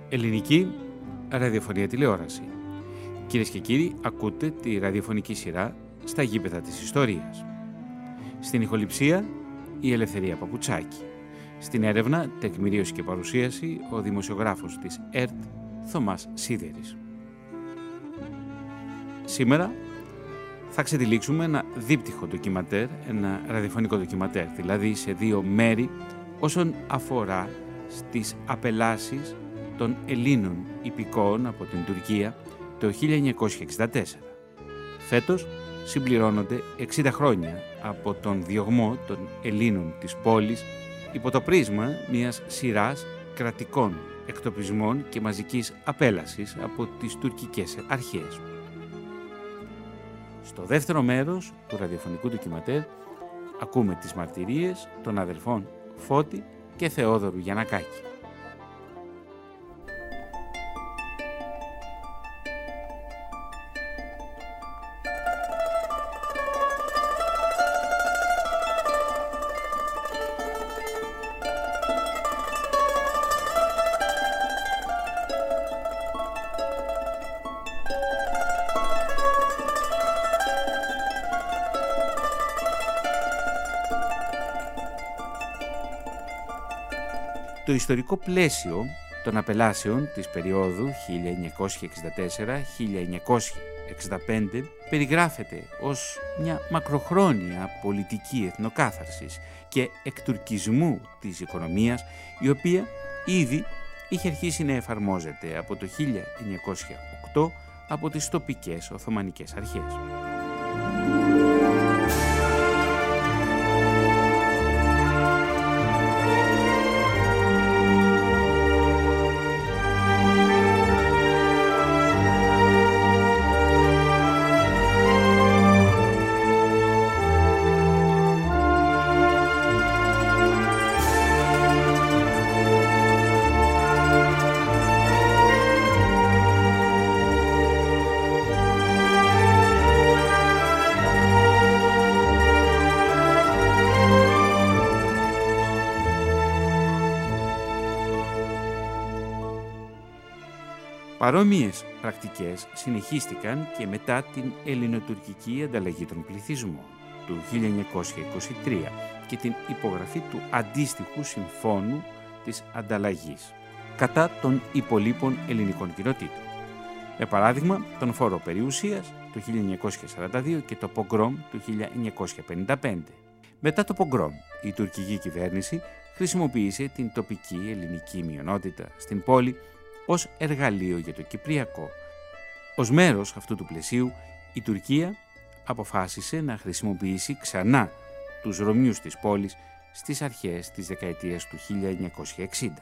Ελληνική ραδιοφωνία τηλεόραση. Κυρίες και κύριοι, ακούτε τη ραδιοφωνική σειρά «Στα γήπεδα της ιστορίας». Στην ηχοληψία, η Ελευθερία Παπουτσάκη. Στην έρευνα, τεκμηρίωση και παρουσίαση, ο δημοσιογράφος της ΕΡΤ, Θωμάς Σίδερης. Σήμερα θα ξετυλίξουμε ένα δίπτυχο ντοκιματέρ, ένα ραδιοφωνικό ντοκιματέρ, δηλαδή σε δύο μέρη, όσον αφορά στις απελάσεις των Ελλήνων υπηκόων από την Τουρκία το 1964. Φέτος συμπληρώνονται 60 χρόνια από τον διωγμό των Ελλήνων της πόλης υπό το πρίσμα μιας σειράς κρατικών εκτοπισμών και μαζικής απέλασης από τις τουρκικές αρχές. Στο δεύτερο μέρος του ραδιοφωνικού ντοκιματέρ ακούμε τις μαρτυρίες των αδελφών Φώτη και Θεόδωρου Γιαννακάκη. Το ιστορικό πλαίσιο των απελάσεων της περίοδου 1964-1965 περιγράφεται ως μια μακροχρόνια πολιτική εθνοκάθαρσης και εκτουρκισμού της οικονομίας, η οποία ήδη είχε αρχίσει να εφαρμόζεται από το 1908 από τις τοπικές Οθωμανικές αρχές. Παρόμοιες πρακτικές συνεχίστηκαν και μετά την ελληνοτουρκική ανταλλαγή των πληθυσμών του 1923 και την υπογραφή του αντίστοιχου συμφώνου της ανταλλαγής κατά των υπολείπων ελληνικών κοινοτήτων. Με παράδειγμα, τον φόρο περιουσίας το 1942 και το πογκρόμ του 1955. Μετά το πογκρόμ, η τουρκική κυβέρνηση χρησιμοποίησε την τοπική ελληνική μειονότητα στην πόλη ως εργαλείο για το Κυπριακό. Ως μέρος αυτού του πλαισίου, η Τουρκία αποφάσισε να χρησιμοποιήσει ξανά τους Ρωμιούς της πόλης στις αρχές της δεκαετίας του 1960.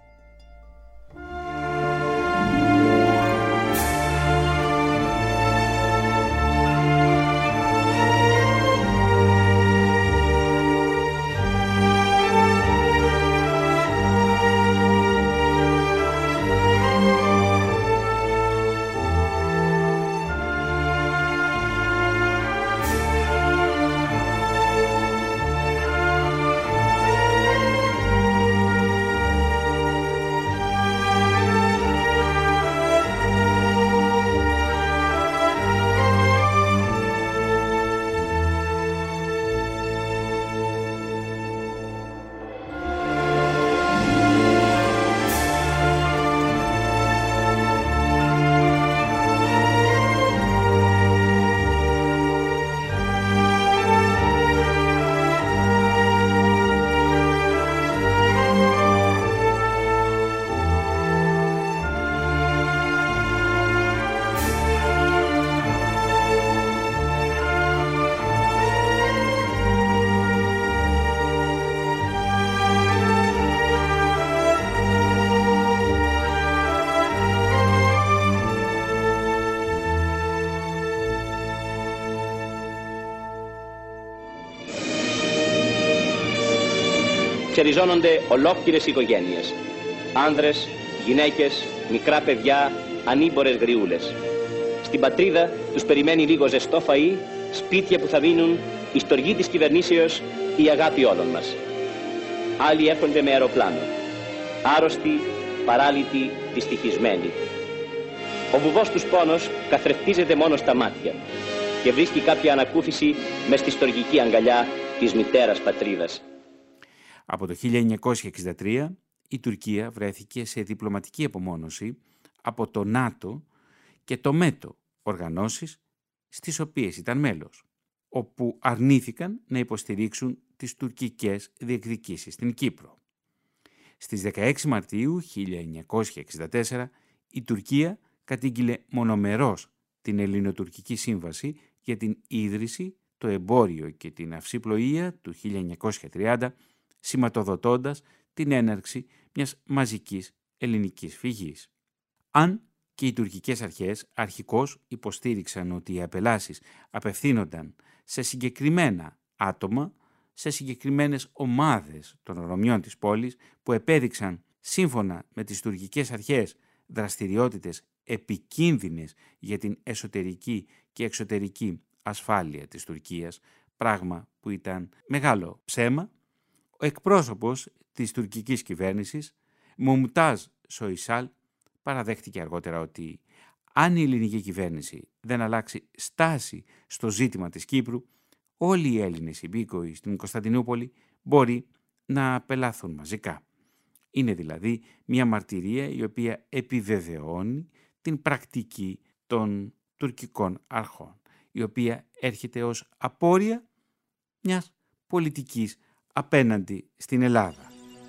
Ξεριζώνονται ολόκληρες οικογένειες. Άνδρες, γυναίκες, μικρά παιδιά, ανήμπορες γριούλες. Στην πατρίδα τους περιμένει λίγο ζεστό φαΐ, σπίτια που θα δίνουν, η στοργή της κυβερνήσεως, η αγάπη όλων μας. Άλλοι έρχονται με αεροπλάνο. Άρρωστοι, απαράλητη, δυστυχισμένη. Ο βουβός τους πόνος καθρεφτίζεται μόνο στα μάτια και βρίσκει κάποια ανακούφιση μες στη στοργική αγκαλιά της μητέρας πατρίδας. Από το 1963 η Τουρκία βρέθηκε σε διπλωματική απομόνωση από το ΝΑΤΟ και το ΜΕΤΟ, οργανώσεις στις οποίες ήταν μέλος, όπου αρνήθηκαν να υποστηρίξουν τις τουρκικές διεκδικήσεις στην Κύπρο. Στις 16 Μαρτίου 1964 η Τουρκία κατήγγειλε μονομερώς την Ελληνοτουρκική Σύμβαση για την ίδρυση, το εμπόριο και την αυσιπλοεία του 1930, σηματοδοτώντας την έναρξη μιας μαζικής ελληνικής φυγής. Αν και οι τουρκικές αρχές αρχικώς υποστήριξαν ότι οι απελάσεις απευθύνονταν σε συγκεκριμένα άτομα, σε συγκεκριμένες ομάδες των Ρωμιών της πόλης που επέδειξαν σύμφωνα με τις τουρκικές αρχές δραστηριότητες επικίνδυνες για την εσωτερική και εξωτερική ασφάλεια της Τουρκίας, πράγμα που ήταν μεγάλο ψέμα, ο εκπρόσωπος της τουρκικής κυβέρνησης, Μουμτάζ Σοϊσάλ, παραδέχτηκε αργότερα ότι αν η ελληνική κυβέρνηση δεν αλλάξει στάση στο ζήτημα της Κύπρου, όλοι οι Έλληνες υπήκοοι στην Κωνσταντινούπολη μπορεί να απελάθουν μαζικά. Είναι δηλαδή μια μαρτυρία η οποία επιβεβαιώνει την πρακτική των τουρκικών αρχών, η οποία έρχεται ως απόρρια μιας πολιτικής απέναντι στην Ελλάδα.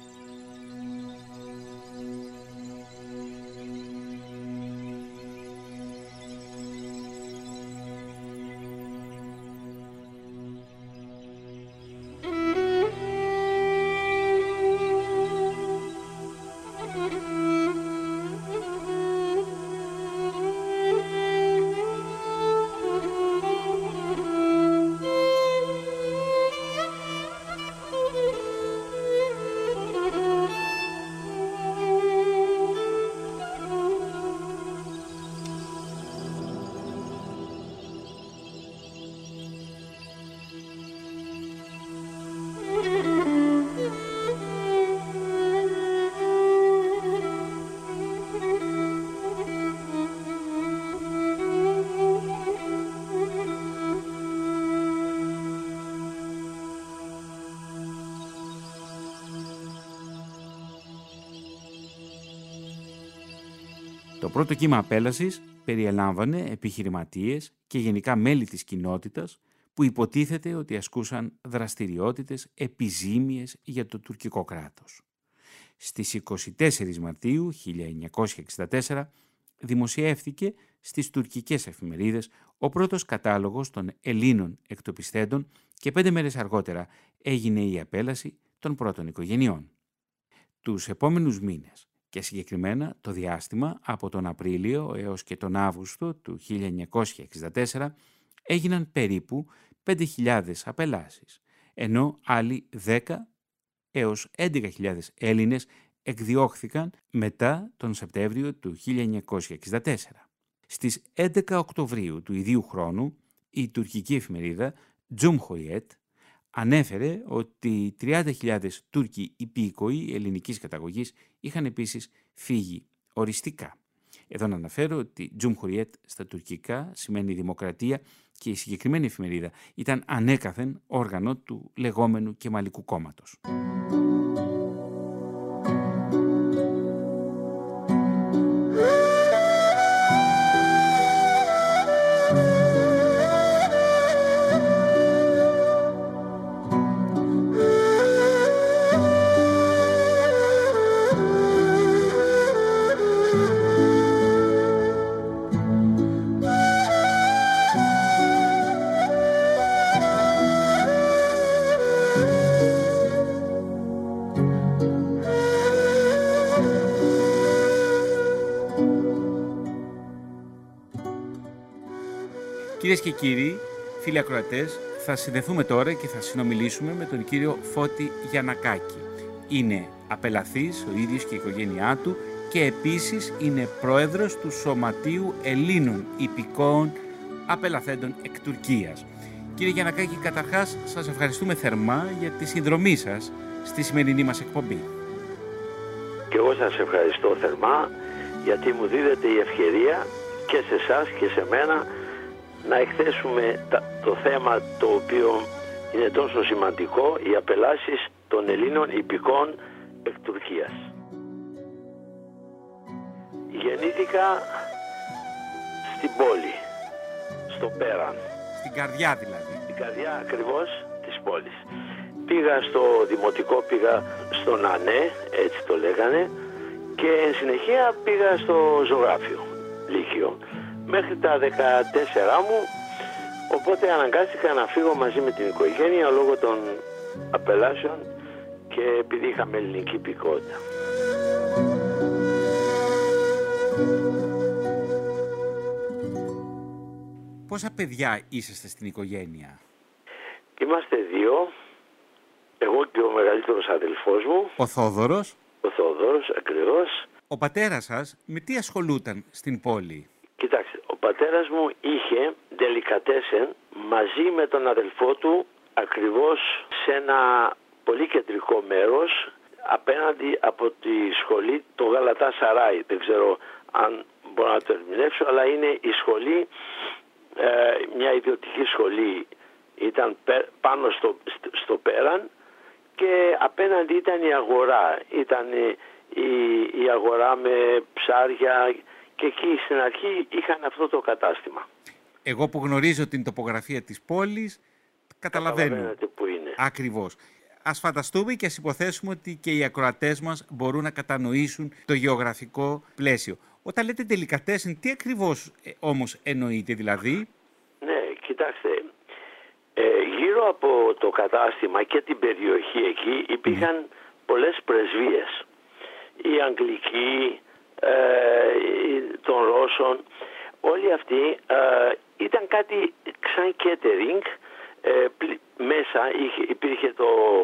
Το πρώτο κύμα απέλασης περιελάμβανε επιχειρηματίες και γενικά μέλη της κοινότητας που υποτίθεται ότι ασκούσαν δραστηριότητες επιζήμιες για το τουρκικό κράτος. Στις 24 Μαρτίου 1964 δημοσιεύθηκε στις τουρκικές εφημερίδες ο πρώτος κατάλογος των Ελλήνων εκτοπισθέντων και 5 μέρες αργότερα έγινε η απέλαση των πρώτων οικογενειών. Τους επόμενους μήνες και συγκεκριμένα το διάστημα από τον Απρίλιο έως και τον Αύγουστο του 1964 έγιναν περίπου 5.000 απελάσεις, ενώ άλλοι 10 έως 11.000 Έλληνες εκδιώχθηκαν μετά τον Σεπτέμβριο του 1964. Στις 11 Οκτωβρίου του ιδίου χρόνου η τουρκική εφημερίδα Cumhuriyet ανέφερε ότι 30.000 Τούρκοι υπήκοοι ελληνικής καταγωγής είχαν επίσης φύγει οριστικά. Εδώ να αναφέρω ότι Cumhuriyet στα τουρκικά σημαίνει δημοκρατία και η συγκεκριμένη εφημερίδα ήταν ανέκαθεν όργανο του λεγόμενου Κεμαλικού κόμματος. Κυρίες και κύριοι, φίλοι ακροατές, θα συνδεθούμε τώρα και θα συνομιλήσουμε με τον κύριο Φώτη Γιαννακάκη. Είναι απελαθής ο ίδιος και η οικογένειά του και επίσης είναι πρόεδρος του Σωματείου Ελλήνων Υπηκόων Απελαθέντων εκ Τουρκίας. Κύριε Γιαννακάκη, καταρχάς σας ευχαριστούμε θερμά για τη συνδρομή σας στη σημερινή μας εκπομπή. Και εγώ σας ευχαριστώ θερμά, γιατί μου δίδεται η ευκαιρία και σε εσάς και σε μένα να εκθέσουμε το θέμα το οποίο είναι τόσο σημαντικό, οι απελάσεις των Ελλήνων υπηκών εκ Τουρκίας. Γεννήθηκα στην πόλη, στο Πέραν. Στην καρδιά δηλαδή. Στην καρδιά ακριβώς της πόλης. Πήγα στο δημοτικό, πήγα στον ΑΝΕ, έτσι το λέγανε, και εν συνεχεία πήγα στο ζωγράφιο, λύκειο, μέχρι τα 14 μου, οπότε αναγκάστηκα να φύγω μαζί με την οικογένεια λόγω των απελάσεων και επειδή είχαμε ελληνική υπηκότητα. Πόσα παιδιά είσαστε στην οικογένεια? Είμαστε 2, εγώ και ο μεγαλύτερος αδελφός μου. Ο Θόδωρος. Ο Θόδωρος, ακριβώς. Ο πατέρας σας με τι ασχολούταν στην πόλη? Κοιτάξτε, ο πατέρας μου είχε ντελικατέσεν μαζί με τον αδελφό του ακριβώς σε ένα πολύ κεντρικό μέρος απέναντι από τη σχολή, το Γαλατά Σαράι. Δεν ξέρω αν μπορώ να το ερμηνεύσω, αλλά είναι η σχολή, μια ιδιωτική σχολή. Ήταν πάνω στο Πέραν και απέναντι ήταν η αγορά. Ήταν η αγορά με ψάρια και εκεί στην αρχή είχαν αυτό το κατάστημα. Εγώ που γνωρίζω την τοπογραφία της πόλης, καταλαβαίνω που είναι. Ακριβώς. Ας φανταστούμε και ας υποθέσουμε ότι και οι ακροατές μας μπορούν να κατανοήσουν το γεωγραφικό πλαίσιο. Όταν λέτε τελικατέσεν, τι ακριβώς όμως εννοείτε δηλαδή? Ναι, κοιτάξτε, γύρω από το κατάστημα και την περιοχή εκεί υπήρχαν πολλές πρεσβείες. Η Αγγλική, των Ρώσων, όλοι αυτοί ήταν κάτι σαν catering. Μέσα υπήρχε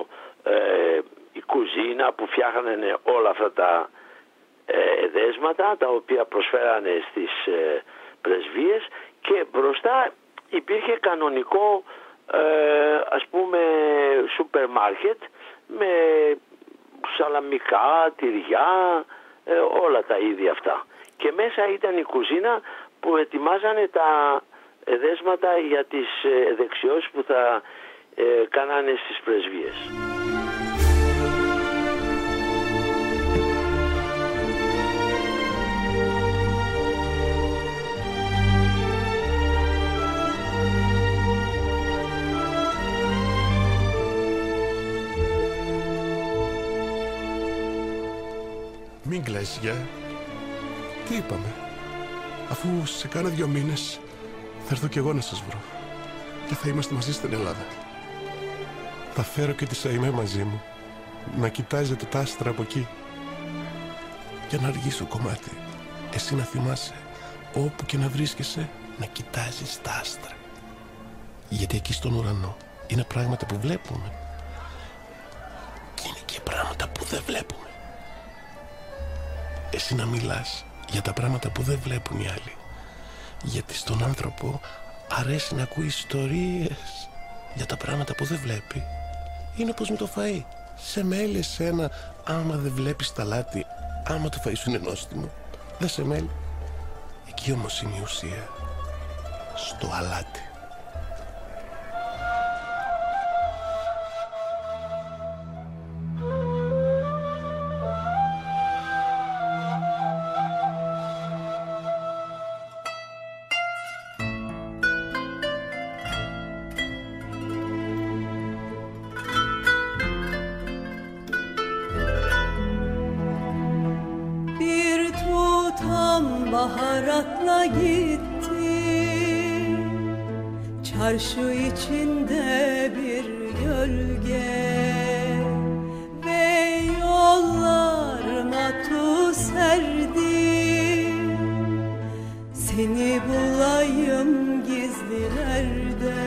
η κουζίνα που φτιάχνανε όλα αυτά τα δέσματα τα οποία προσφέρανε στις πρεσβείες και μπροστά υπήρχε κανονικό ας πούμε σούπερ μάρκετ με σαλαμικά, τυριά, όλα τα είδη αυτά. Και μέσα ήταν η κουζίνα που ετοιμάζανε τα δέσματα για τις δεξιώσεις που θα κάνανε στις πρεσβείες. Μην κλαις, γεια. Τι είπαμε? Αφού σε κάνα 2 μήνες θα έρθω κι εγώ να σας βρω και θα είμαστε μαζί στην Ελλάδα. Θα φέρω και τη Σαϊμέ μαζί μου να κοιτάζετε τα άστρα από εκεί και να αργήσω κομμάτι. Εσύ να θυμάσαι όπου και να βρίσκεσαι να κοιτάζεις τα άστρα, γιατί εκεί στον ουρανό είναι πράγματα που βλέπουμε και είναι και πράγματα που δεν βλέπουμε. Εσύ να μιλάς για τα πράγματα που δεν βλέπουν οι άλλοι, γιατί στον άνθρωπο αρέσει να ακούει ιστορίες για τα πράγματα που δεν βλέπει. Είναι όπως με το φαΐ. Σε μέλει εσένα άμα δεν βλέπεις τα λάτι, άμα το φαΐ σου είναι νόστιμο, δεν σε μέλει. Εκεί όμως είναι η ουσία, στο αλάτι. Baharatla gitti, çarşı içinde bir gölge ve yollarına tuz serdim. Seni bulayım gizlilerde,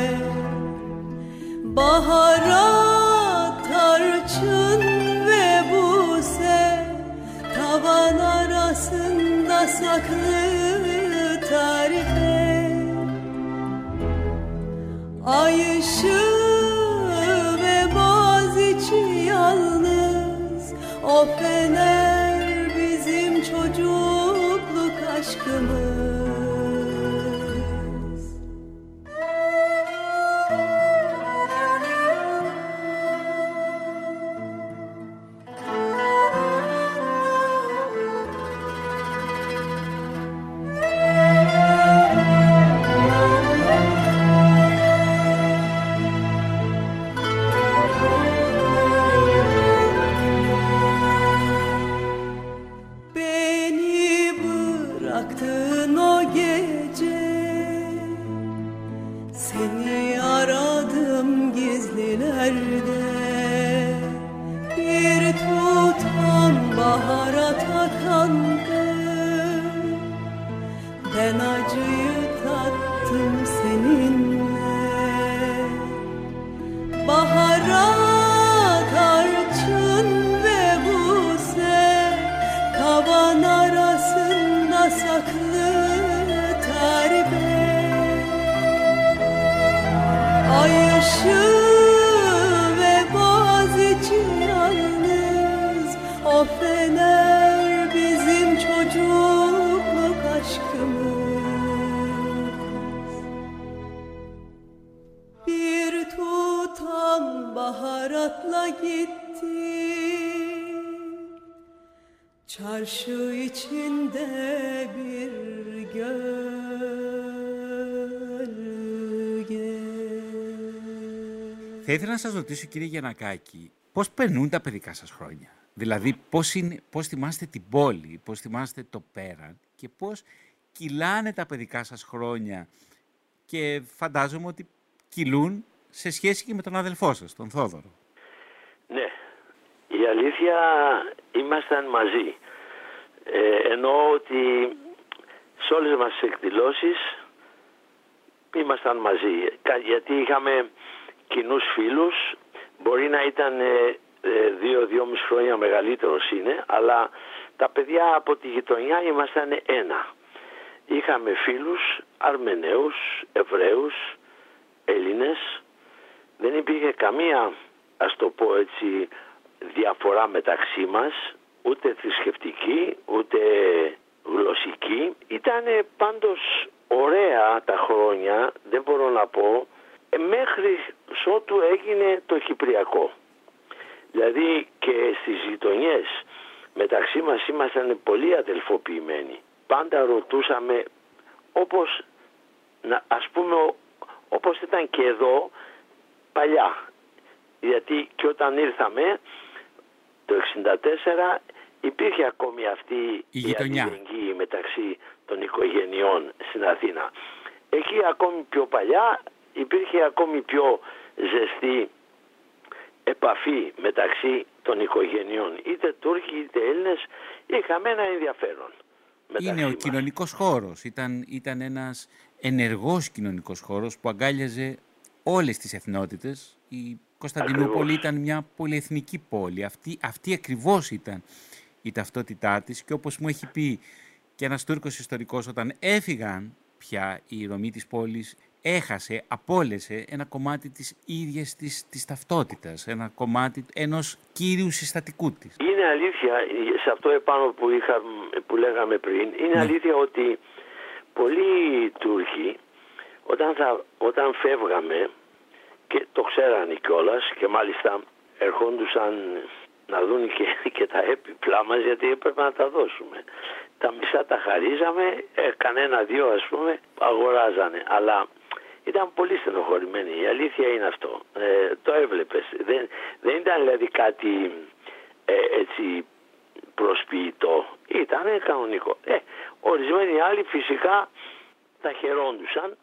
baharat, tarçın ve buse tavan arasında saklı tarife. Ay ışığı ve Boğaziçi yalnız o fener Çarşı içinde bir gölge. Θα ήθελα να σας ρωτήσω, κύριε Γιαννακάκη, πώς περνούν τα παιδικά σας χρόνια? Δηλαδή, πώς θυμάστε την πόλη, πώς θυμάστε το πέραν και πώς κυλάνε τα παιδικά σας χρόνια, και φαντάζομαι ότι κυλούν σε σχέση και με τον αδελφό σας, τον Θόδωρο. Ναι, η αλήθεια ήμασταν μαζί. Εννοώ ότι σε όλες μας τις εκδηλώσεις ήμασταν μαζί, γιατί είχαμε κοινούς φίλους. Μπορεί να ήταν 2-2,5 χρόνια μεγαλύτερος είναι, αλλά τα παιδιά από τη γειτονιά ήμασταν ένα. Είχαμε φίλους Αρμεναίους, Εβραίους, Έλληνες. Δεν υπήρχε καμία, ας το πω έτσι, διαφορά μεταξύ μας, ούτε θρησκευτική, ούτε γλωσσική. Ήτανε πάντως ωραία τα χρόνια, δεν μπορώ να πω, μέχρι ότου έγινε το Κυπριακό. Δηλαδή και στις γειτονιές μεταξύ μας ήμασταν πολύ αδελφοποιημένοι. Πάντα ρωτούσαμε, όπως, ας πούμε, όπως ήταν και εδώ παλιά. Γιατί και όταν ήρθαμε το 1964 υπήρχε ακόμη αυτή η αλληλεγγύη μεταξύ των οικογενειών στην Αθήνα. Εκεί ακόμη πιο παλιά υπήρχε ακόμη πιο ζεστή επαφή μεταξύ των οικογενειών. Είτε Τούρκοι είτε Έλληνες, είχαμε ένα ενδιαφέρον. Είναι ο κοινωνικός χώρος. Ήταν ένας ενεργός κοινωνικός χώρος που αγκάλιαζε όλες τις εθνότητες. Η Κωνσταντινούπολη ήταν μια πολυεθνική πόλη. Αυτή ακριβώς ήταν η ταυτότητά της, και όπως μου έχει πει και ένας Τούρκος ιστορικός, όταν έφυγαν πια η Ρωμή της πόλης, απόλυσε ένα κομμάτι της ίδιας της ταυτότητας, ένα κομμάτι ενός κύριου συστατικού της. Είναι αλήθεια, σε αυτό επάνω που λέγαμε πριν, είναι αλήθεια ότι πολλοί Τούρκοι όταν φεύγαμε, και το ξέρανε κιόλας, και μάλιστα ερχόντουσαν να δουν και τα έπιπλά μας, γιατί έπρεπε να τα δώσουμε. Τα μισά τα χαρίζαμε, κανένα-δύο ας πούμε αγοράζανε, αλλά ήταν πολύ στενοχωρημένοι. Η αλήθεια είναι αυτό. Το έβλεπες. Δεν ήταν δηλαδή κάτι έτσι προσποιητό. Ήταν κανονικό. Ορισμένοι άλλοι φυσικά τα χαιρόντουσαν.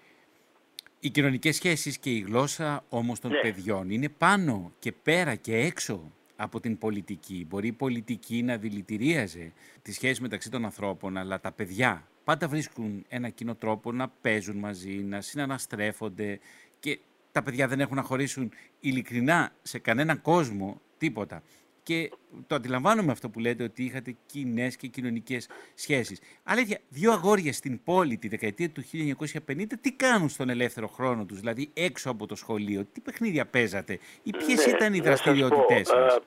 Οι κοινωνικές σχέσεις και η γλώσσα όμως των παιδιών είναι πάνω και πέρα και έξω από την πολιτική. Μπορεί η πολιτική να δηλητηρίαζε τις σχέσεις μεταξύ των ανθρώπων, αλλά τα παιδιά πάντα βρίσκουν ένα κοινό τρόπο να παίζουν μαζί, να συναναστρέφονται, και τα παιδιά δεν έχουν να χωρίσουν ειλικρινά σε κανέναν κόσμο τίποτα. Και το αντιλαμβάνομαι αυτό που λέτε, ότι είχατε κοινές και κοινωνικές σχέσεις. Αλήθεια, δύο αγόρια στην πόλη τη δεκαετία του 1950 τι κάνουν στον ελεύθερο χρόνο τους, δηλαδή έξω από το σχολείο? Τι παιχνίδια παίζατε ή ποιες ήταν οι δραστηριότητές σας?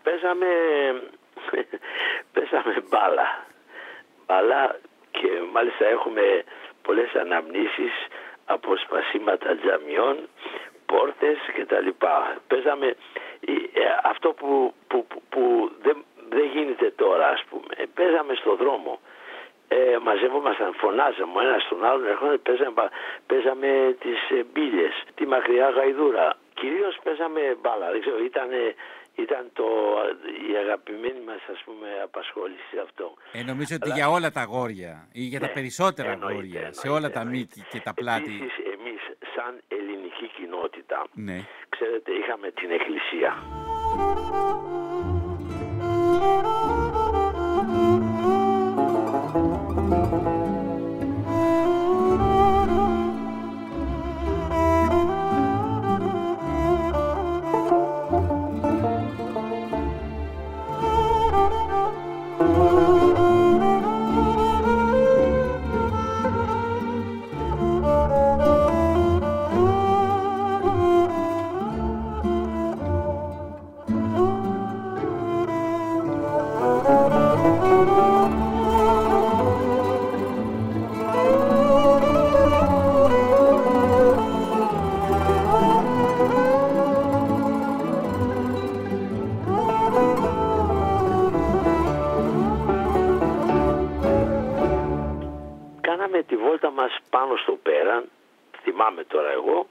Παίζαμε μπάλα, και μάλιστα έχουμε πολλές αναμνήσεις από σπασίματα τζαμιών, πόρτες κτλ. Παίζαμε αυτό που δεν γίνεται τώρα, ας πούμε. Παίζαμε στο δρόμο. Μαζεύομασταν, φωνάζαμε ο ένας στον άλλον, παίζαμε τις μπίλες, τη μακριά γαϊδούρα. Κυρίως παίζαμε μπάλα. Δεν ξέρω, ήταν η αγαπημένη μας, ας πούμε, απασχόληση αυτό. Νομίζω ότι για όλα τα αγόρια ή για τα περισσότερα αγόρια, σε όλα τα μήκη και τα πλάτη. Επίσης, εμείς σαν ελληνική κοινότητα, ξέρετε, είχαμε την εκκλησία. πάνω στο πέραν, θυμάμαι τώρα εγώ,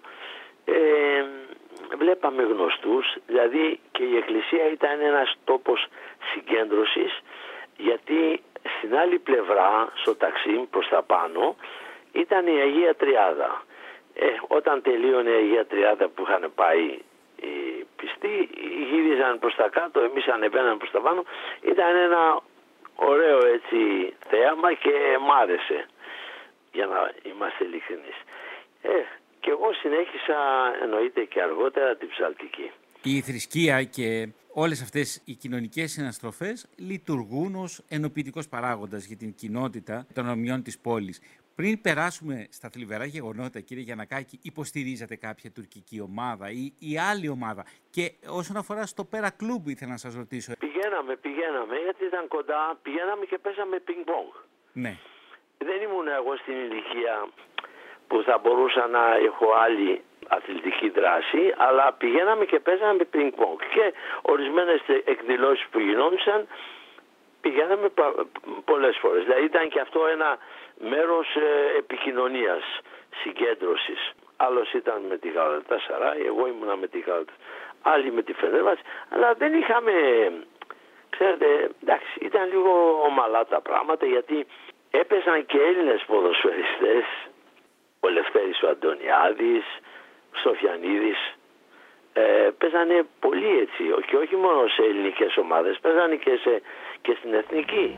βλέπαμε γνωστούς, δηλαδή και η εκκλησία ήταν ένας τόπος συγκέντρωσης, γιατί στην άλλη πλευρά, στο Ταξίμ προς τα πάνω, ήταν η Αγία Τριάδα. Όταν τελείωνε η Αγία Τριάδα που είχαν πάει οι πιστοί, γύριζαν προς τα κάτω, εμείς ανεβαίναμε προς τα πάνω. Ήταν ένα ωραίο έτσι θέαμα και μ' άρεσε, για να είμαστε ειλικρινείς. Και εγώ συνέχισα, εννοείται και αργότερα, την ψαλτική. Η θρησκεία και όλες αυτές οι κοινωνικές συναστροφές λειτουργούν ως ενοποιητικός παράγοντας για την κοινότητα των ομοιών της πόλης. Πριν περάσουμε στα θλιβερά γεγονότα, κύριε Γιαννακάκη, υποστηρίζατε κάποια τουρκική ομάδα ή άλλη ομάδα? Και όσον αφορά στο Πέρα Κλουμπ, ήθελα να σας ρωτήσω. Πηγαίναμε, γιατί ήταν κοντά, πηγαίναμε και παίζαμε πινκ-πονγκ. Ναι. Δεν ήμουν εγώ στην ηλικία που θα μπορούσα να έχω άλλη αθλητική δράση, αλλά πηγαίναμε και παίζαμε πινκ-πονγκ. Και ορισμένες εκδηλώσεις που γινόντουσαν, πηγαίναμε πολλές φορές. Δηλαδή ήταν και αυτό ένα μέρος επικοινωνίας, συγκέντρωσης. Άλλος ήταν με τη Γαλατασαράι, εγώ ήμουνα με τη Γαλατασαράι, άλλοι με τη Φενέρμπαχτσε, αλλά δεν είχαμε, ξέρετε, εντάξει, ήταν λίγο ομαλά τα πράγματα, γιατί έπαιζαν και Έλληνες ποδοσφαιριστές, ο Λευτέρης ο Αντωνιάδης, ο Στοφιανίδης, παίζανε πολύ έτσι, και όχι μόνο σε ελληνικές ομάδες, παίζανε και στην εθνική.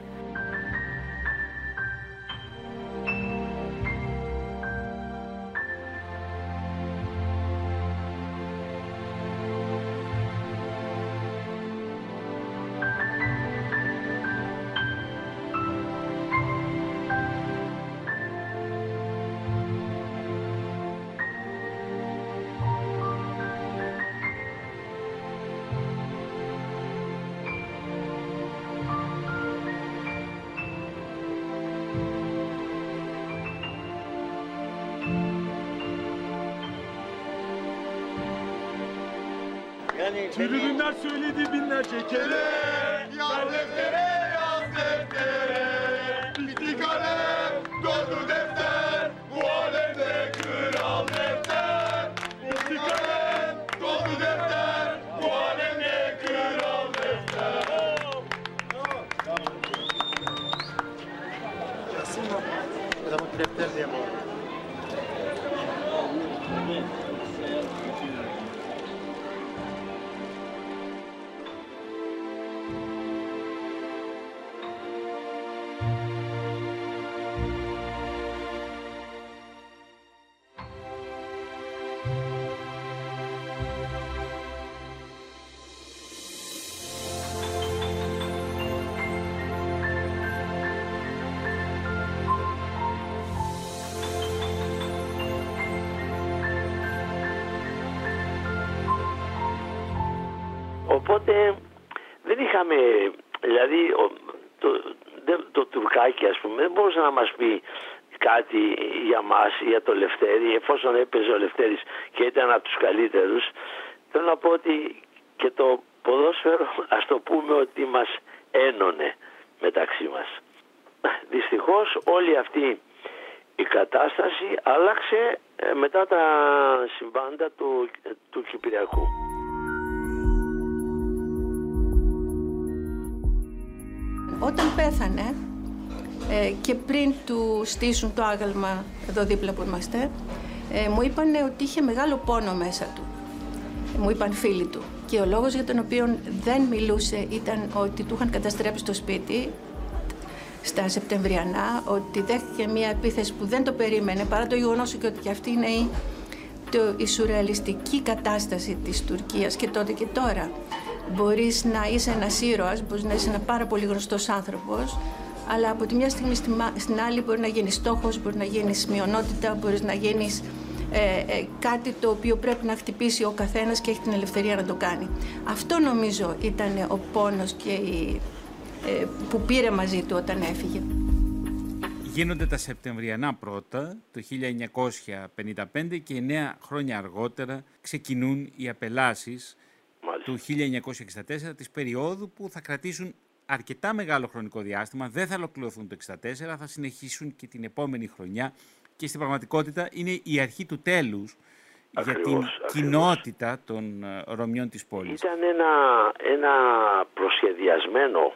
Tribünler söyledi binlerce kere. Yaz deftere, yaz deftere. Bitti kalem, doldu defter. Bu alemde kral defter. Bitti kalem, doldu defter. Bu alemde kral defter. Adamın defter diye bağırıyor. Οπότε δεν είχαμε, δηλαδή το τουρκάκι, ας πούμε, δεν μπορούσε να μας πει κάτι για μας, για το Λευτέρη, εφόσον έπαιζε ο Λευτέρης και ήταν από τους καλύτερους. Θέλω να πω ότι και το ποδόσφαιρο, ας το πούμε, ότι μας ένωνε μεταξύ μας. Δυστυχώς όλη αυτή η κατάσταση άλλαξε μετά τα συμβάντα του Κυπριακού. Όταν πέθανε και πριν του στήσουν το άγαλμα εδώ δίπλα που είμαστε, μου είπανε ότι είχε μεγάλο πόνο μέσα του. Μου είπαν φίλοι του. Και ο λόγος για τον οποίο δεν μιλούσε ήταν ότι του είχαν καταστρέψει το σπίτι στα Σεπτεμβριανά, ότι δέχτηκε μια επίθεση που δεν το περίμενε, παρά το γεγονός ότι αυτή είναι η σουρεαλιστική κατάσταση της Τουρκίας και τότε και τώρα. Μπορείς να είσαι ένας ήρωας, μπορείς να είσαι ένα πάρα πολύ γνωστός άνθρωπος, αλλά από τη μια στιγμή στην άλλη μπορεί να γίνεις στόχος, μπορεί να γίνεις μειονότητα, μπορείς να γίνεις κάτι το οποίο πρέπει να χτυπήσει ο καθένας και έχει την ελευθερία να το κάνει. Αυτό νομίζω ήταν ο πόνος και που πήρε μαζί του όταν έφυγε. Γίνονται τα Σεπτεμβριανά πρώτα, το 1955, και 9 χρόνια αργότερα ξεκινούν οι απελάσεις του 1964, της περίοδου που θα κρατήσουν αρκετά μεγάλο χρονικό διάστημα, δεν θα ολοκληρωθούν το 1964, θα συνεχίσουν και την επόμενη χρονιά και στην πραγματικότητα είναι η αρχή του τέλους για την κοινότητα των Ρωμιών της πόλης. Ήταν ένα προσχεδιασμένο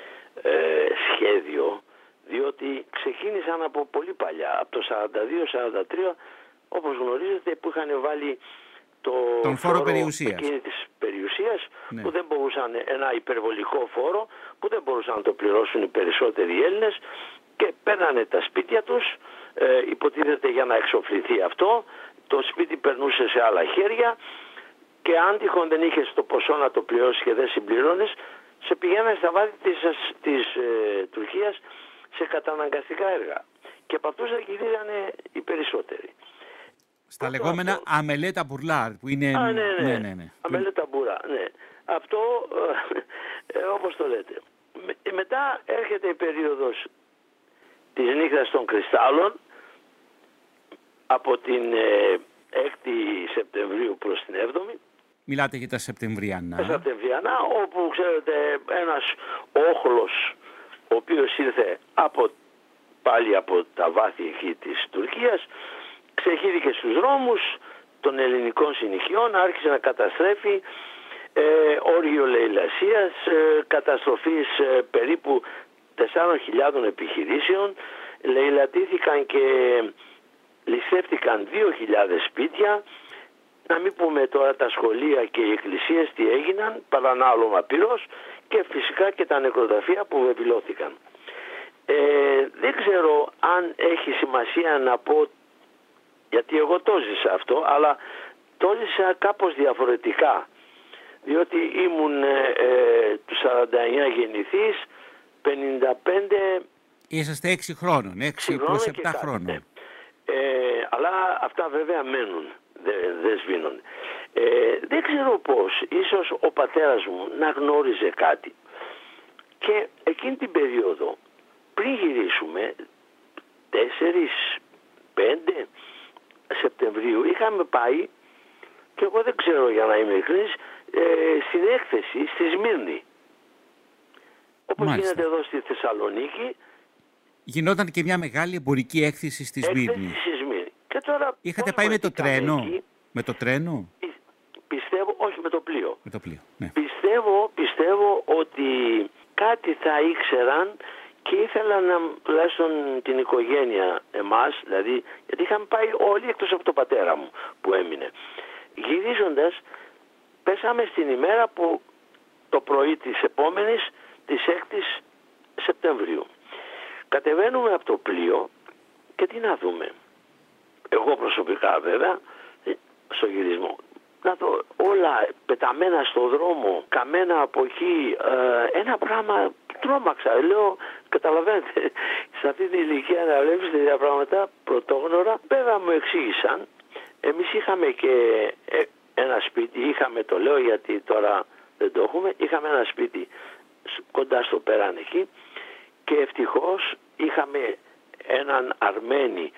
σχέδιο, διότι ξεκίνησαν από πολύ παλιά, από το 42-43, όπως γνωρίζετε, που είχαν βάλει τον φόρο περιουσίας. Της περιουσίας, ναι, που δεν μπορούσαν, ένα υπερβολικό φόρο που δεν μπορούσαν να το πληρώσουν οι περισσότεροι Έλληνες, και παίρνανε τα σπίτια τους, υποτίθεται για να εξοφληθεί αυτό, το σπίτι περνούσε σε άλλα χέρια και αν τυχόν δεν είχες το ποσό να το πληρώσεις και δεν συμπληρώνεις, σε πηγαίνανε στα βάθη της Τουρκίας σε καταναγκαστικά έργα. Και από αυτούς θα γυρίζανε οι περισσότεροι. Στα λεγόμενα αμελέτα μπουρλάρ που είναι... Ναι. Αμελέτα μπουρλάρ, ναι. Αυτό, όπως το λέτε. Μετά έρχεται η περίοδος της νύχτας των κρυστάλλων, από την 6η Σεπτεμβρίου προς την 7η. Μιλάτε για τα Σεπτεμβριανά. Τα Σεπτεμβριανά, όπου ξέρετε ένας όχλος, ο οποίος ήρθε πάλι από τα βάθη εκεί της Τουρκίας, ξεχύθηκε στους δρόμους των ελληνικών συνοικιών, άρχισε να καταστρέφει, όργιο λαιλασίας, καταστροφής περίπου 4.000 επιχειρήσεων, λαιλατήθηκαν και ληστεύτηκαν 2.000 σπίτια, να μην πούμε τώρα τα σχολεία και οι εκκλησίες τι έγιναν, παρανάλωμα πυρός, και φυσικά και τα νεκροταφεία που βεβηλώθηκαν. Δεν ξέρω αν έχει σημασία να πω, γιατί εγώ το ζήσα αυτό, αλλά το ζήσα κάπως διαφορετικά, διότι ήμουν του 49 γεννηθής, 55... Είσαστε 6 χρόνων, 6 προς 7 χρόνων. Ναι. Αλλά αυτά βέβαια μένουν, δεν σβήνονται. Δεν ξέρω πώς, ίσως ο πατέρας μου να γνώριζε κάτι. Και εκείνη την περίοδο, πριν γυρίσουμε, 4-5 Σεπτεμβρίου, είχαμε πάει, και εγώ δεν ξέρω για να είμαι ειλικρινής, στην έκθεση στη Σμύρνη. Όπως γίνεται εδώ στη Θεσσαλονίκη. Γινόταν και μια μεγάλη εμπορική έκθεση στη Σμύρνη. Και τώρα, είχατε πάει με το τρένο? Εκεί, με το τρένο? Πιστεύω, όχι, με το πλοίο. Με το πλοίο, ναι. Πιστεύω ότι κάτι θα ήξεραν και ήθελαν να, τουλάχιστον την οικογένεια, εμάς, δηλαδή, γιατί είχαμε πάει όλοι εκτός από τον πατέρα μου που έμεινε. Γυρίζοντας, πέσαμε στην ημέρα που το πρωί της επόμενης, της 6ης Σεπτεμβρίου. Κατεβαίνουμε από το πλοίο και τι να δούμε. Εγώ προσωπικά βέβαια, στο γυρισμό, να δω όλα πεταμένα στο δρόμο, καμένα από εκεί, ένα πράγμα, τρόμαξα. Λέω, καταλαβαίνετε, σε αυτή την ηλικία να βλέπεις τέτοια πράγματα πρωτόγνωρα. Βέβαια μου εξήγησαν, εμείς είχαμε και ένα σπίτι, το λέω γιατί τώρα δεν το έχουμε, είχαμε ένα σπίτι κοντά στο πέραν εκεί, και ευτυχώς είχαμε έναν Αρμένη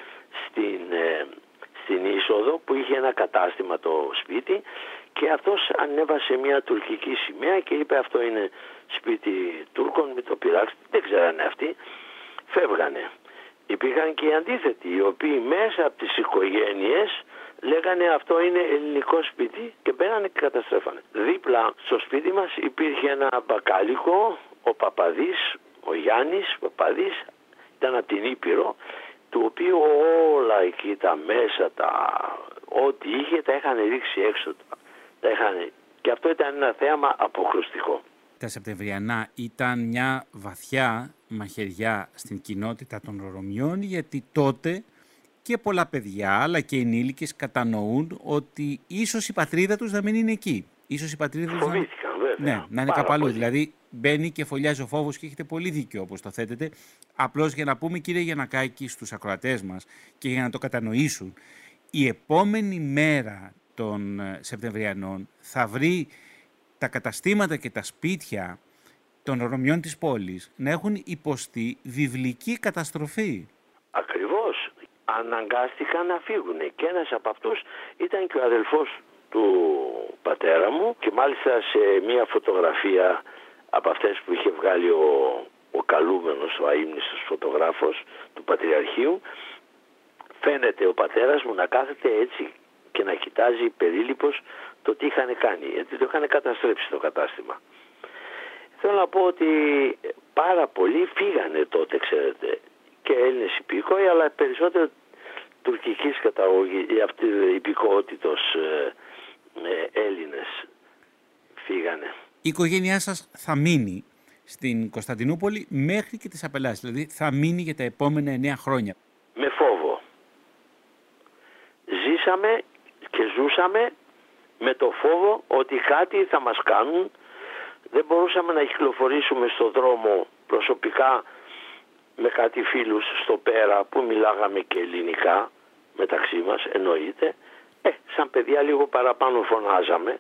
στην είσοδο που είχε ένα κατάστημα το σπίτι, και αυτός ανέβασε μια τουρκική σημαία και είπε αυτό είναι σπίτι Τούρκων, μην το πειράξετε. Δεν ξέρανε αυτοί, φεύγανε. Υπήρχαν και οι αντίθετοι, οι οποίοι μέσα από τις οικογένειες λέγανε αυτό είναι ελληνικό σπίτι, και μπαίνανε και καταστρέφανε. Δίπλα στο σπίτι μας υπήρχε ένα μπακάλικο, ο Παπαδής, ο Γιάννης Παπαδής, ήταν από την Ήπειρο, του οποίου όλα εκεί τα μέσα, ό,τι είχε, τα είχαν ρίξει έξω. Και αυτό ήταν ένα θέαμα αποχρωστικό. Τα Σεπτεμβριανά ήταν μια βαθιά μαχαιριά στην κοινότητα των Ρωμιών, γιατί τότε και πολλά παιδιά αλλά και ενήλικες κατανοούν ότι ίσως η πατρίδα τους να μην είναι εκεί. Ίσως η πατρίδα τους να είναι κάπου αλλού. Δηλαδή μπαίνει και φωλιάζει ο φόβος, και έχετε πολύ δίκιο όπως το θέτετε. Απλώς για να πούμε, κύριε Γιαννακάκη, στους ακροατές μας και για να το κατανοήσουν, η επόμενη μέρα των Σεπτεμβριανών θα βρει τα καταστήματα και τα σπίτια των Ρωμιών της πόλης να έχουν υποστεί βιβλική καταστροφή. Ακριβώς. Αναγκάστηκαν να φύγουν, και ένας από αυτούς ήταν και ο αδελφός του πατέρα μου, και μάλιστα σε μια φωτογραφία από αυτές που είχε βγάλει ο καλούμενος, ο αείμνηστος φωτογράφος του Πατριαρχείου, φαίνεται ο πατέρας μου να κάθεται έτσι και να κοιτάζει περίληπος το τι είχαν κάνει, γιατί το είχαν καταστρέψει το κατάστημα. Θέλω να πω ότι πάρα πολλοί φύγανε τότε, ξέρετε, και Έλληνες υπήκοοι, αλλά περισσότερο τουρκικής καταγωγής, αυτή υπηκότητος Έλληνες φύγανε. Η οικογένειά σας θα μείνει στην Κωνσταντινούπολη μέχρι και τις απελάσεις, δηλαδή θα μείνει για τα επόμενα 9 χρόνια. Με φόβο. Ζήσαμε και ζούσαμε με το φόβο ότι κάτι θα μας κάνουν. Δεν μπορούσαμε να κυκλοφορήσουμε στον δρόμο προσωπικά με κάτι φίλους στο πέρα που μιλάγαμε και ελληνικά μεταξύ μας, εννοείται. Σαν παιδιά λίγο παραπάνω φωνάζαμε.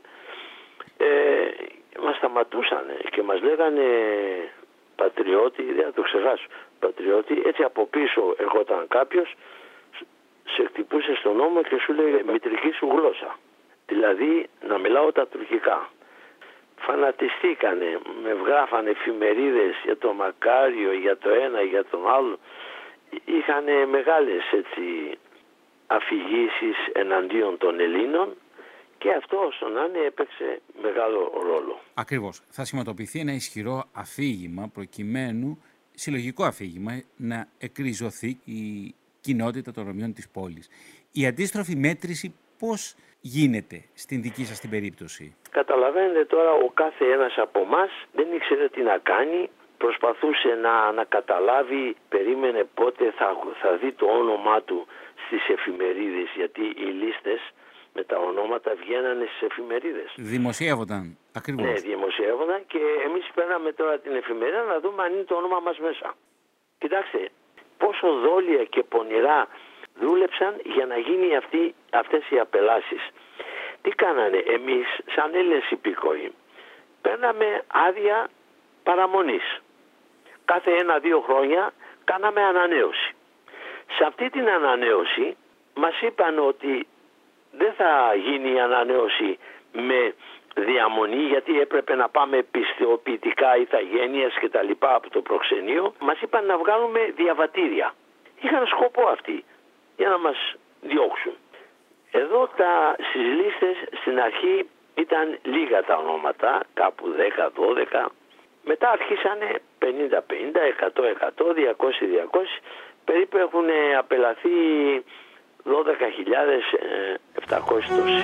Μας σταματούσαν και μας λέγανε πατριώτη, δεν θα το ξεχάσω, πατριώτη. Έτσι από πίσω ερχόταν κάποιος, σε χτυπούσε στον ώμο και σου λέγε μητρική σου γλώσσα. Δηλαδή να μιλάω τα τουρκικά. Φανατιστήκανε, με βγάφανε εφημερίδες για το Μακάριο, για το ένα, για τον άλλο. Είχαν μεγάλες έτσι αφηγήσεις εναντίον των Ελλήνων και αυτό όσο να είναι έπαιξε μεγάλο ρόλο. Ακριβώς. Θα σηματοποιηθεί ένα ισχυρό αφήγημα προκειμένου, συλλογικό αφήγημα, να εκριζωθεί η κοινότητα των Ρωμιών της πόλης. Η αντίστροφη μέτρηση πώς γίνεται στην δική σας την περίπτωση? Καταλαβαίνετε τώρα, ο κάθε ένας από εμάς δεν ήξερε τι να κάνει, προσπαθούσε να καταλάβει, περίμενε πότε θα δει το όνομά του στις εφημερίδες, γιατί οι λίστες με τα ονόματα βγαίνανε στις εφημερίδες. Δημοσιεύονταν, ακριβώς. Ναι, δημοσιεύονταν και εμείς παίρναμε τώρα την εφημερίδα να δούμε αν είναι το όνομα μας μέσα. Κοιτάξτε, πόσο δόλια και πονηρά δούλεψαν για να γίνει αυτές οι απελάσεις. Τι κάνανε εμείς σαν Έλληνες υπηκόοι? Παίρναμε άδεια παραμονής. Κάθε 1-2 χρόνια κάναμε ανανέωση. Σε αυτή την ανανέωση μας είπαν ότι δεν θα γίνει η ανανέωση με διαμονή, γιατί έπρεπε να πάμε πιστοποιητικά ηθαγένειας και τα λοιπά από το προξενείο. Μας είπαν να βγάλουμε διαβατήρια. Είχαν σκοπό αυτοί για να μας διώξουν. Εδώ στις λίστες στην αρχή ήταν λίγα τα ονόματα, κάπου 10-12. Μετά αρχίσανε 50-50, 100-100, 200-200. Περίπου έχουν απελαθεί 12.700 τόσοι.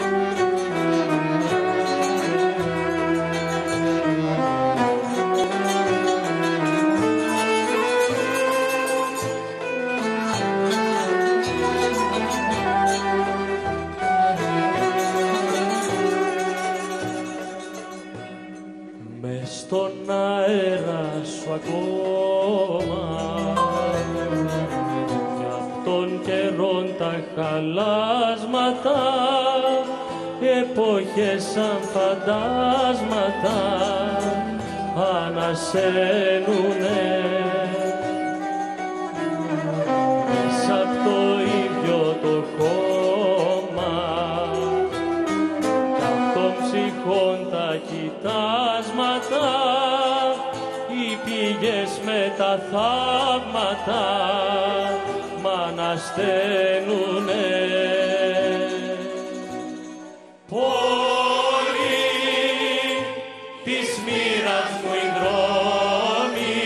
Στον αέρα σου ακόμα κι αυτών καιρών τα χαλάσματα, εποχές σαν φαντάσματα ανασαίνουνε μέσα απ' το ίδιο το χώμα κι αυτών ψυχών τα κοιτάσματα, οι πηγές με τα θαύματα μ' ανασταίνουνε. Πόλη της μοίρας μου οι δρόμοι,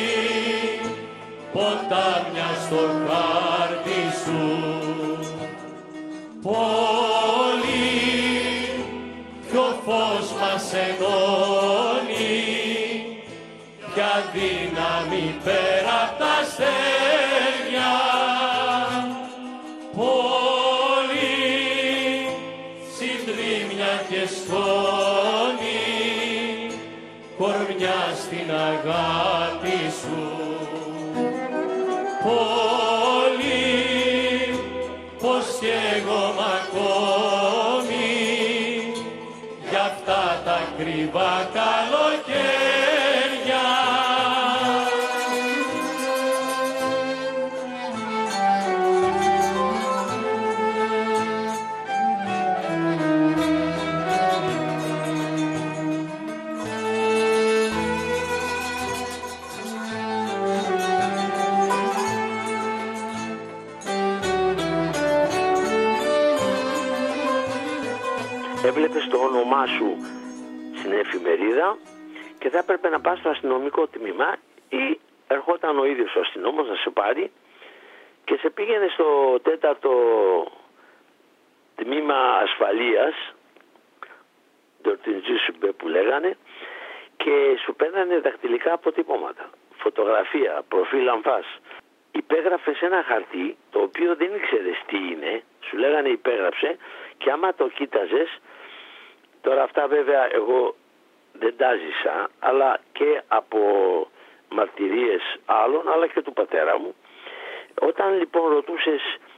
ποτάμια στο χάρτη σου. Πόλη, ποιο φως μας ενώνει, ποια δύναμη πέρα απ' τα αστέρια. Πόλη, συντρίμμια και σκόνη, κορμιά στην αγάπη σου. Πόλη, πως κι εγώ μ' ακόμη για αυτά τα κρυβά καλοκαίρια. έβλεπες το όνομά σου στην εφημερίδα και θα έπρεπε να πας στο αστυνομικό τμήμα ή ερχόταν ο ίδιος ο αστυνόμος να σε πάρει και σε πήγαινε στο 4ο τμήμα ασφαλείας, το Τιντζίσουμπε που λέγανε, και σου παίρνανε δακτυλικά αποτυπώματα, φωτογραφία, προφίλ αμφάς. Υπέγραφες ένα χαρτί το οποίο δεν ήξερες τι είναι, σου λέγανε υπέγραψε, και άμα το κοίταζες, τώρα αυτά βέβαια εγώ δεν τα ζήσα, αλλά και από μαρτυρίες άλλων, αλλά και του πατέρα μου, όταν λοιπόν ρωτούσες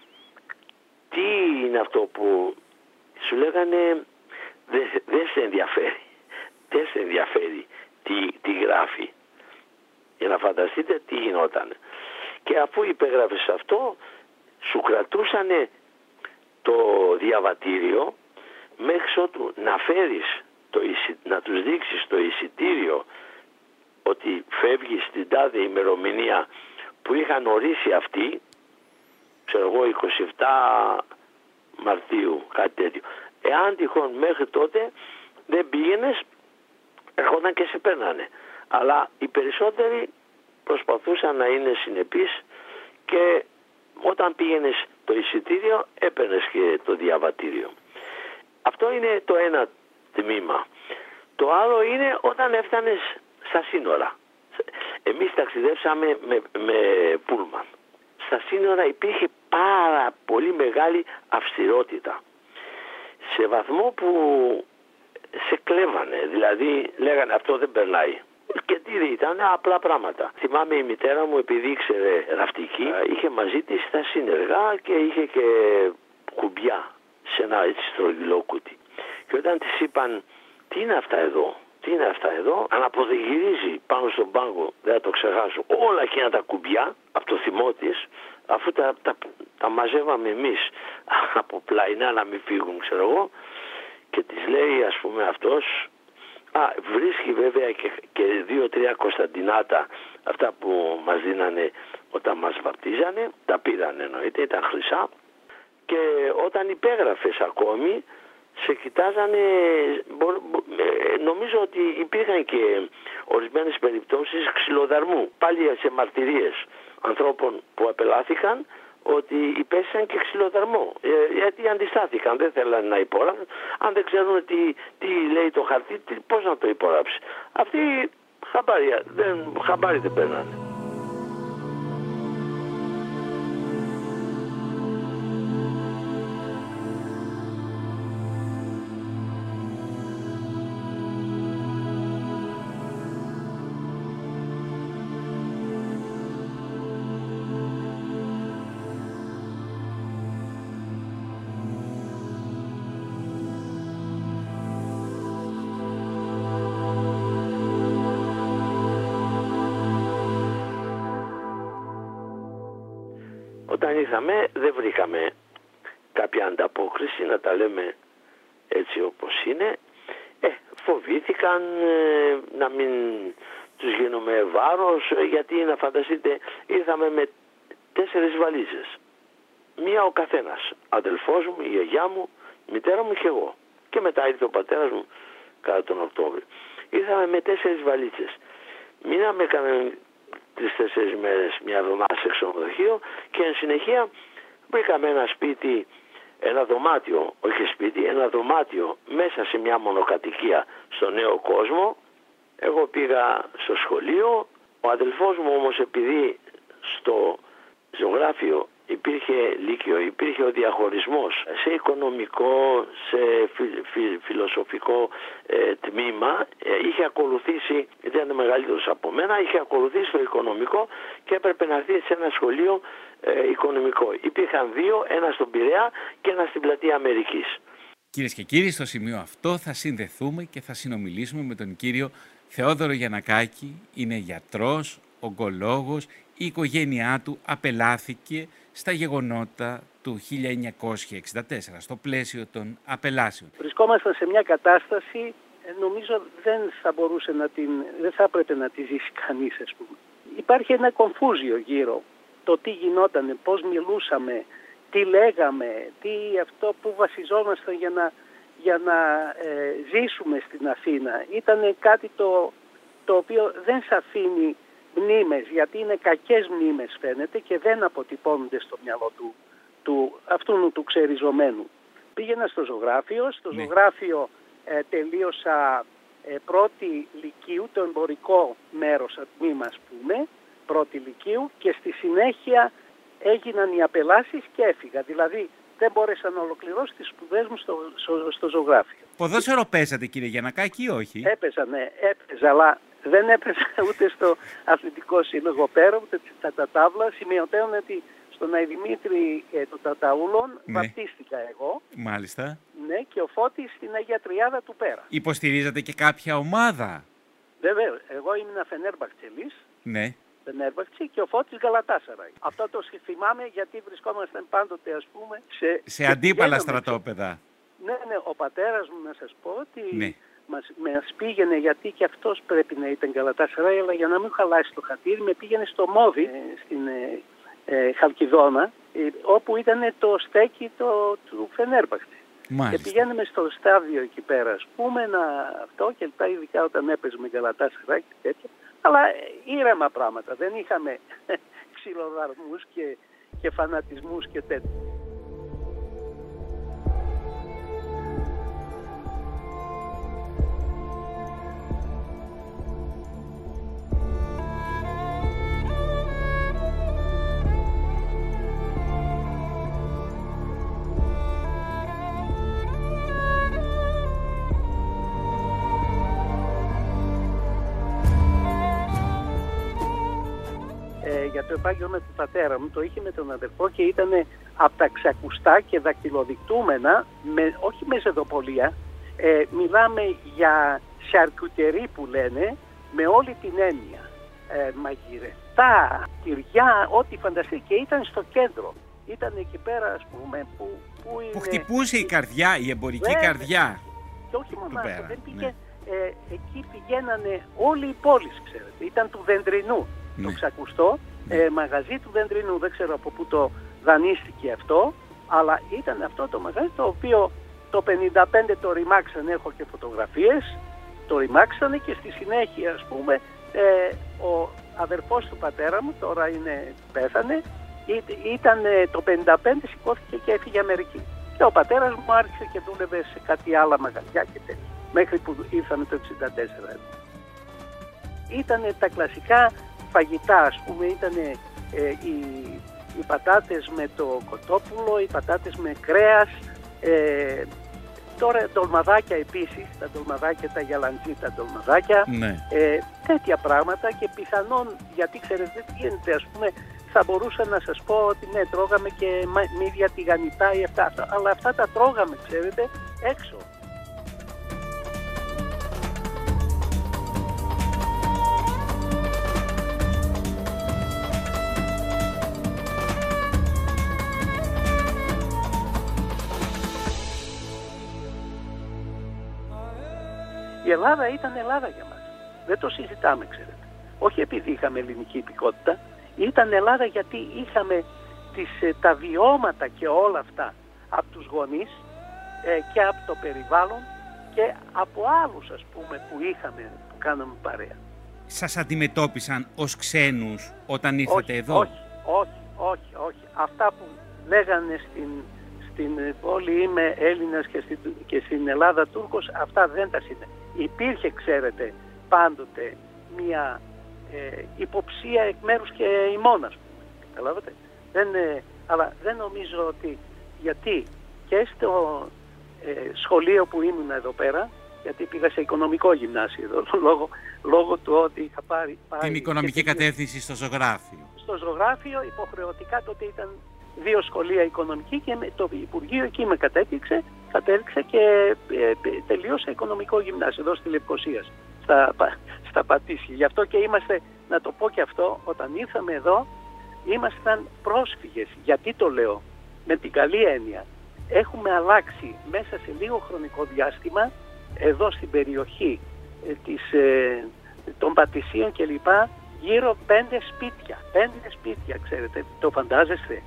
τι είναι αυτό που σου λέγανε, δεν σε ενδιαφέρει, δεν σε ενδιαφέρει τι γράφει, για να φανταστείτε τι γινόταν. Και αφού υπέγραφες αυτό, σου κρατούσανε το διαβατήριο μέχρι ότου να φέρεις να τους δείξεις το εισιτήριο ότι φεύγεις στην τάδε ημερομηνία που είχαν ορίσει αυτοί, ξέρω εγώ 27 Μαρτίου, κάτι τέτοιο. Εάν τυχόν μέχρι τότε δεν πήγαινες, ερχόταν και σε παίρνανε. Αλλά οι περισσότεροι προσπαθούσαν να είναι συνεπείς και όταν πήγαινες το εισιτήριο έπαιρνες και το διαβατήριο. Αυτό είναι το ένα τμήμα. Το άλλο είναι όταν έφτανες στα σύνορα. Εμείς ταξιδέψαμε με πούλμαν. Στα σύνορα υπήρχε πάρα πολύ μεγάλη αυστηρότητα. Σε βαθμό που σε κλέβανε, δηλαδή λέγανε αυτό δεν περνάει. Και τι ήταν, απλά πράγματα. Θυμάμαι η μητέρα μου, επειδή ήξερε ναυτική, είχε μαζί της τα σύνεργα και είχε και κουμπιά σε ένα έτσι στρογγυλό κούτι. Και όταν της είπαν τι είναι αυτά εδώ, αναποδογυρίζει πάνω στον πάγκο, δεν θα το ξεχάσω, όλα εκείνα τα κουμπιά από το θυμό της, αφού τα μαζεύαμε εμείς από πλαϊνά να μην φύγουν, ξέρω εγώ, και της λέει ας πούμε αυτός, βρίσκει βέβαια και 2-3 Κωνσταντινάτα, αυτά που μας δίνανε όταν μας βαπτίζανε, τα πήραν εννοείται, ήταν χρυσά, και όταν υπέγραφες ακόμη σε κοιτάζανε, νομίζω ότι υπήρχαν και ορισμένες περιπτώσεις ξυλοδαρμού, πάλι σε μαρτυρίες ανθρώπων που απελάθηκαν ότι υπέστησαν και ξυλοδαρμό, γιατί αντιστάθηκαν, δεν θέλανε να υπογράψουν, αν δεν ξέρουν τι λέει το χαρτί, πώς να το υπογράψει. Αυτοί χαμπάρι δεν παίρνανε. Όταν ήρθαμε δεν βρήκαμε κάποια ανταπόκριση, να τα λέμε έτσι όπως είναι. Φοβήθηκαν να μην τους γίνουμε βάρος, γιατί να φανταστείτε ήρθαμε με 4 βαλίζες. Μία ο καθένας, αδελφός μου, η γιαγιά μου, η μητέρα μου και εγώ. Και μετά ήρθε ο πατέρας μου κατά τον Οκτώβριο. Ήρθαμε με 4 βαλίτσες. Μείναμε 3-4 μέρες, μια εβδομάδα σε ξενοδοχείο και εν συνεχεία βρήκαμε ένα σπίτι, ένα δωμάτιο, όχι σπίτι, ένα δωμάτιο μέσα σε μια μονοκατοικία στο Νέο Κόσμο. Εγώ πήγα στο σχολείο, ο αδελφός μου όμως επειδή στο ζωγράφιο υπήρχε λύκειο, υπήρχε ο διαχωρισμός σε οικονομικό, σε φιλοσοφικό τμήμα, είχε ακολουθήσει, γιατί ήταν μεγαλύτερος από μένα, είχε ακολουθήσει το οικονομικό και έπρεπε να έρθει σε ένα σχολείο οικονομικό. Υπήρχαν 2, ένα στον Πειραιά και ένα στην Πλατεία Αμερικής. Κυρίες και κύριοι, στο σημείο αυτό θα συνδεθούμε και θα συνομιλήσουμε με τον κύριο Θεόδωρο Γιαννακάκη. Είναι γιατρός, ογκολόγος. Η οικογένειά του απελάθηκε στα γεγονότα του 1964, στο πλαίσιο των απελάσεων. Βρισκόμασταν σε μια κατάσταση, νομίζω δεν θα έπρεπε να τη ζήσει κανείς, ας πούμε. Υπάρχει ένα κομφούζιο γύρω, το τι γινότανε, πώς μιλούσαμε, τι λέγαμε, τι αυτό που βασιζόμασταν για να ζήσουμε στην Αθήνα. Ήταν κάτι το οποίο δεν σ' αφήνει μνήμες, γιατί είναι κακές μνήμες φαίνεται και δεν αποτυπώνονται στο μυαλό αυτού του ξεριζωμένου. Πήγαινα στο ζωγράφιο, ζωγράφιο τελείωσα πρώτη λυκείου, το εμπορικό μέρος, τμήμα ας πούμε, πρώτη λυκείου, και στη συνέχεια έγιναν οι απελάσεις και έφυγα. Δηλαδή δεν μπόρεσα να ολοκληρώσω τις σπουδές μου στο ζωγράφιο. Ποδόσφαιρο παίζατε κύριε Γιαννακάκη ή όχι? Έπαιζα, αλλά δεν έπαιζα ούτε στο αθλητικό σύλλογο πέρα, ούτε στα τάβλα. Σημειωτέων ότι στον Αϊδημήτρη των Ταταούλων βαπτίστηκα εγώ. Μάλιστα. Ναι, και ο Φώτης στην Αγία Τριάδα του Πέρα. Υποστηρίζατε και κάποια ομάδα? Βέβαια, εγώ ήμουν Φενέρμπαχτσελής. Ναι. Φενέρμπαχτσι και ο Φώτης Γαλατάσαραη. Αυτό το θυμάμαι γιατί βρισκόμασταν πάντοτε, ας πούμε, σε αντίπαλα στρατόπεδα. Ναι, ο πατέρας μου, να σας πω ότι μας πήγαινε, γιατί και αυτός πρέπει να ήταν Γαλατάσαραη, αλλά για να μην χαλάσει το χατήρι, με πήγαινε στο Μόβι, στην Χαλκιδόνα, όπου ήταν το στέκι του Φενέρμπαχτσι. Και πηγαίνουμε στο στάδιο εκεί πέρα, ας πούμε, αυτό και λοιπά, ειδικά όταν έπαιζε με Γαλατάσαραη και τέτοια. Αλλά ήρεμα πράγματα, δεν είχαμε ξυλοδαρμούς και φανατισμούς και τέτοια. Για το επάγγελμα του πατέρα μου, το είχε με τον αδερφό και ήταν από τα ξακουστά και δακτυλοδεικτούμενα, όχι με ζεδοπολία, μιλάμε για σαρκουτερί που λένε, με όλη την έννοια. Μαγειρευτά, τυριά, ό,τι φανταστεί, και ήταν στο κέντρο. Ήταν εκεί πέρα, ας πούμε, που χτυπούσε η καρδιά, η εμπορική καρδιά. Και όχι μόνο αυτό, δεν πήγε, εκεί πηγαίνανε όλοι οι πόλεις, ξέρετε. Ήταν του Δεντρινού. Το ξακουστό, μαγαζί του Δεντρινού, δεν ξέρω από πού το δανείστηκε αυτό, αλλά ήταν αυτό το μαγαζί το οποίο το 55 το ρημάξανε, έχω και φωτογραφίες, το ρημάξανε και στη συνέχεια, ας πούμε, ο αδερφός του πατέρα μου, τώρα πέθανε, ήταν το 55 σηκώθηκε και έφυγε Αμερική. Και ο πατέρας μου άρχισε και δούλευε σε κάτι άλλα μαγαζιά και τέτοια, μέχρι που ήρθαμε το 64. Ήτανε τα κλασικά φαγητά, ας πούμε, ήταν οι πατάτες με το κοτόπουλο, οι πατάτες με κρέας, τώρα ντολμαδάκια επίσης, τα ντολμαδάκια, τα γαλαντζή, τα ντολμαδάκια, τέτοια πράγματα, και πιθανόν, γιατί ξέρετε τι γίνεται, ας πούμε, θα μπορούσα να σας πω ότι ναι, τρώγαμε και μύδια τηγανιτά ή αυτά, αλλά αυτά τα τρώγαμε, ξέρετε, έξω. Η Ελλάδα ήταν Ελλάδα για μας. Δεν το συζητάμε, ξέρετε. Όχι επειδή είχαμε ελληνική υπηκότητα, ήταν Ελλάδα γιατί είχαμε τα βιώματα και όλα αυτά από τους γονείς και από το περιβάλλον και από άλλους, ας πούμε, που κάναμε παρέα. Σας αντιμετώπισαν ως ξένους όταν ήρθατε εδώ? Όχι. Αυτά που λέγανε στην πόλη είμαι Έλληνας και στην Ελλάδα Τούρκος, αυτά δεν τα συνέβη. Υπήρχε, ξέρετε, πάντοτε μια υποψία εκ μέρους και ημών, ας πούμε. Καταλάβατε. Αλλά δεν νομίζω ότι, γιατί και στο σχολείο που ήμουν εδώ πέρα, γιατί πήγα σε οικονομικό γυμνάσιο εδώ, λόγω του ότι είχα πάρει την οικονομική κατεύθυνση στο ζωγράφιο. Στο ζωγράφιο υποχρεωτικά τότε ήταν 2 σχολεία οικονομική και το Υπουργείο εκεί με κατέληξε και τελείωσα οικονομικό γυμνάσιο εδώ στη Λευκοσία, στα Πατήσια. Γι' αυτό και είμαστε, να το πω και αυτό, όταν ήρθαμε εδώ ήμασταν πρόσφυγες. Γιατί το λέω? Με την καλή έννοια. Έχουμε αλλάξει μέσα σε λίγο χρονικό διάστημα εδώ στην περιοχή των Πατησίων κλπ. Γύρω 5 σπίτια. 5 σπίτια, ξέρετε. Το φαντάζεστε?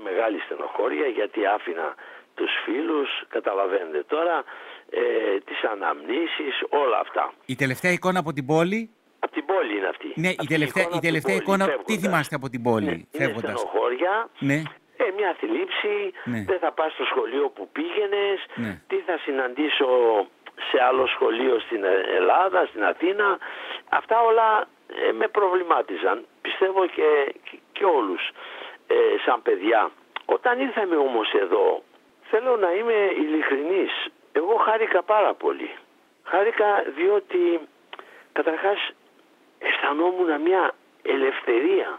μεγάλη στενοχώρια γιατί άφηνα τους φίλους, καταλαβαίνετε τώρα, τις αναμνήσεις, όλα αυτά. Η τελευταία εικόνα από την πόλη. Από την πόλη είναι αυτή. Ναι, η τελευταία εικόνα, τι θυμάστε από την πόλη, ναι, φεύγοντας? Είναι στενοχώρια, ναι. Μια θλίψη, ναι. Δεν θα πας στο σχολείο που πήγαινες, ναι. Τι θα συναντήσω σε άλλο σχολείο στην Ελλάδα, στην Αθήνα. Αυτά όλα με προβλημάτιζαν, πιστεύω και όλους σαν παιδιά. Όταν ήρθαμε όμως εδώ, θέλω να είμαι ειλικρινής, εγώ χάρηκα πάρα πολύ. Χάρηκα διότι καταρχάς αισθανόμουν μια ελευθερία.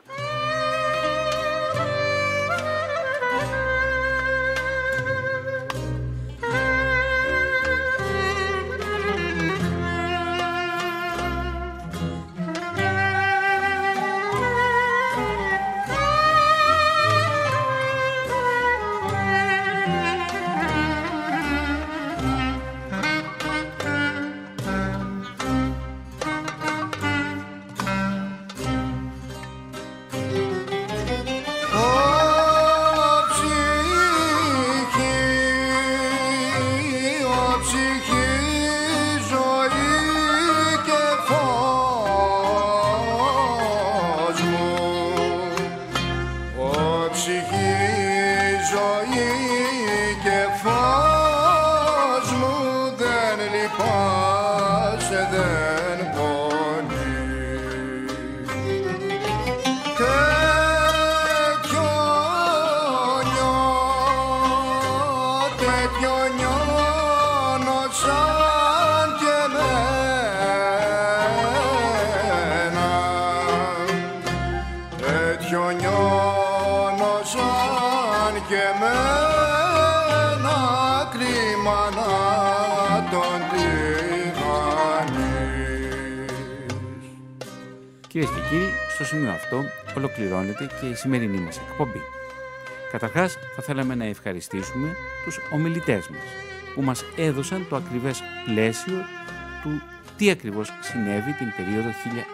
Κυρίες και κύριοι, στο σημείο αυτό ολοκληρώνεται και η σημερινή μας εκπομπή. Καταρχάς, θα θέλαμε να ευχαριστήσουμε τους ομιλητές μας, που μας έδωσαν το ακριβές πλαίσιο του τι ακριβώς συνέβη την περίοδο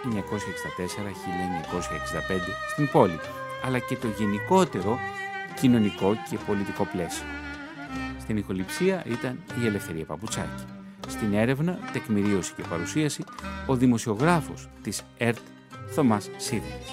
1964-1965 στην πόλη, αλλά και το γενικότερο κοινωνικό και πολιτικό πλαίσιο. Στην ηχοληψία ήταν η Ελευθερία Παπουτσάκη. Στην έρευνα, τεκμηρίωση και παρουσίαση, ο δημοσιογράφος της ΕΡΤ, Θωμάς Σίδερης.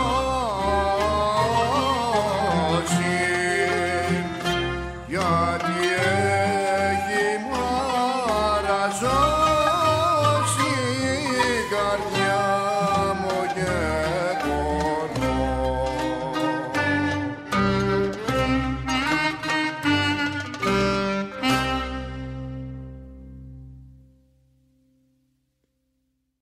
Γιατί